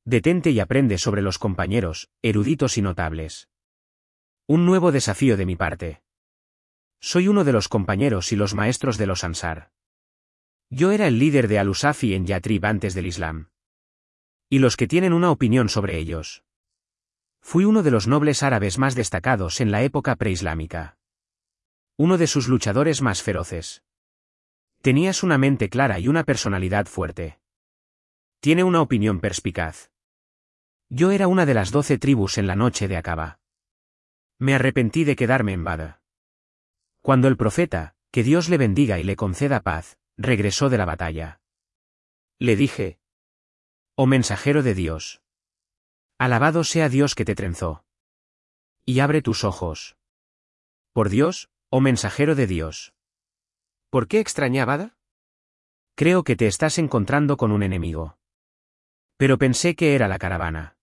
Detente y aprende sobre los compañeros, eruditos y notables. Un nuevo desafío de mi parte. Soy uno de los compañeros y los maestros de los Ansar. Yo era el líder de Al-Usafi en Yatrib antes del Islam. Y los que tienen una opinión sobre ellos. Fui uno de los nobles árabes más destacados en la época preislámica. Uno de sus luchadores más feroces. Tenías una mente clara y una personalidad fuerte. Tiene una opinión perspicaz. Yo era una de las 12 tribus en la noche de Aqaba. Me arrepentí de quedarme en Badr. Cuando el profeta, que Dios le bendiga y le conceda paz, regresó de la batalla. Le dije: oh mensajero de Dios. Alabado sea Dios que te trenzó. Y abre tus ojos. Por Dios, oh mensajero de Dios. ¿Por qué extrañé a Badr? Creo que te estás encontrando con un enemigo. Pero pensé que era la caravana.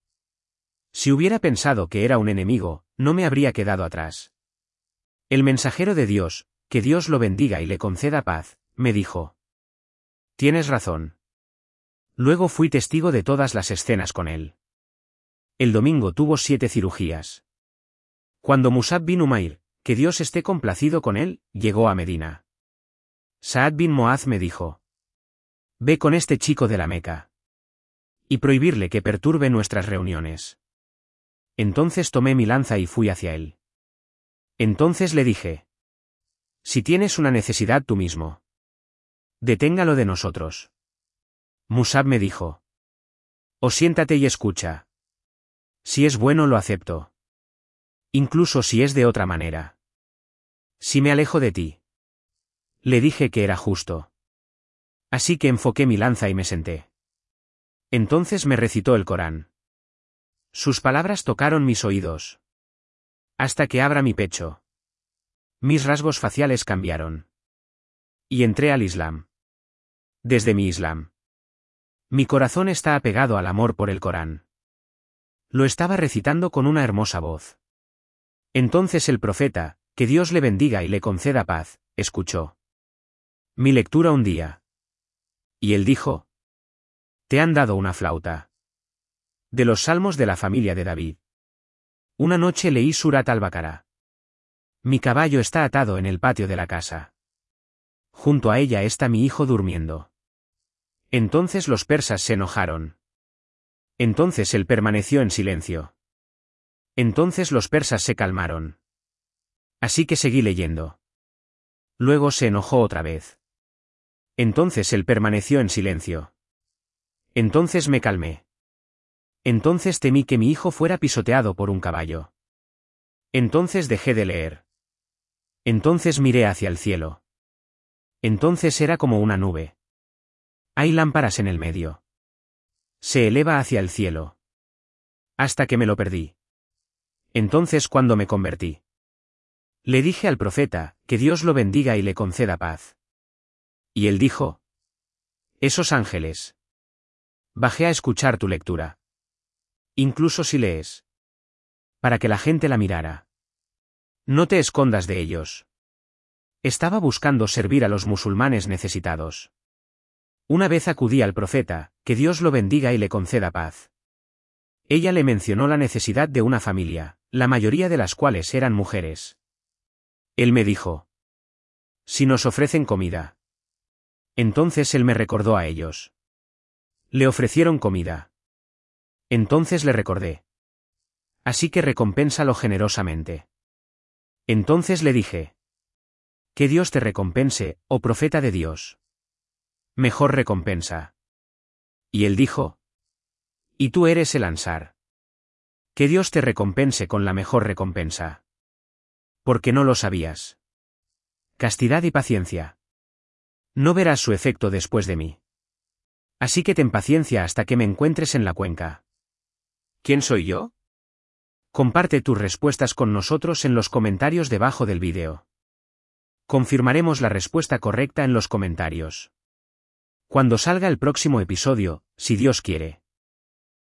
Si hubiera pensado que era un enemigo, no me habría quedado atrás. El mensajero de Dios, que Dios lo bendiga y le conceda paz, me dijo: tienes razón. Luego fui testigo de todas las escenas con él. El domingo tuvo 7 cirugías. Cuando Musab bin Umair, que Dios esté complacido con él, llegó a Medina. Saad bin Muaz me dijo: ve con este chico de la Meca. Y prohibirle que perturbe nuestras reuniones. Entonces tomé mi lanza y fui hacia él. Entonces le dije: si tienes una necesidad tú mismo, deténgalo de nosotros. Musab me dijo: o siéntate y escucha. Si es bueno lo acepto. Incluso si es de otra manera. Si me alejo de ti. Le dije que era justo. Así que enfoqué mi lanza y me senté. Entonces me recitó el Corán. Sus palabras tocaron mis oídos. Hasta que abra mi pecho. Mis rasgos faciales cambiaron. Y entré al Islam. Desde mi Islam. Mi corazón está apegado al amor por el Corán. Lo estaba recitando con una hermosa voz. Entonces el profeta, que Dios le bendiga y le conceda paz, escuchó mi lectura un día. Y él dijo: te han dado una flauta. De los salmos de la familia de David. Una noche leí Surat al-Baqara. Mi caballo está atado en el patio de la casa. Junto a ella está mi hijo durmiendo. Entonces los persas se enojaron. Entonces él permaneció en silencio. Entonces los persas se calmaron. Así que seguí leyendo. Luego se enojó otra vez. Entonces él permaneció en silencio. Entonces me calmé. Entonces temí que mi hijo fuera pisoteado por un caballo. Entonces dejé de leer. Entonces miré hacia el cielo. Entonces era como una nube. Hay lámparas en el medio. Se eleva hacia el cielo. Hasta que me lo perdí. Entonces cuando me convertí. Le dije al profeta, que Dios lo bendiga y le conceda paz. Y él dijo: esos ángeles. Bajé a escuchar tu lectura. Incluso si lees. Para que la gente la mirara. No te escondas de ellos. Estaba buscando servir a los musulmanes necesitados. Una vez acudí al profeta, que Dios lo bendiga y le conceda paz. Ella le mencionó la necesidad de una familia, la mayoría de las cuales eran mujeres. Él me dijo: si nos ofrecen comida. Entonces él me recordó a ellos. Le ofrecieron comida. Entonces le recordé. Así que recompénsalo generosamente. Entonces le dije: que Dios te recompense, oh profeta de Dios. Mejor recompensa. Y él dijo: y tú eres el Ansar. Que Dios te recompense con la mejor recompensa. Porque no lo sabías. Castidad y paciencia. No verás su efecto después de mí. Así que ten paciencia hasta que me encuentres en la cuenca. ¿Quién soy yo? Comparte tus respuestas con nosotros en los comentarios debajo del vídeo. Confirmaremos la respuesta correcta en los comentarios. Cuando salga el próximo episodio, si Dios quiere.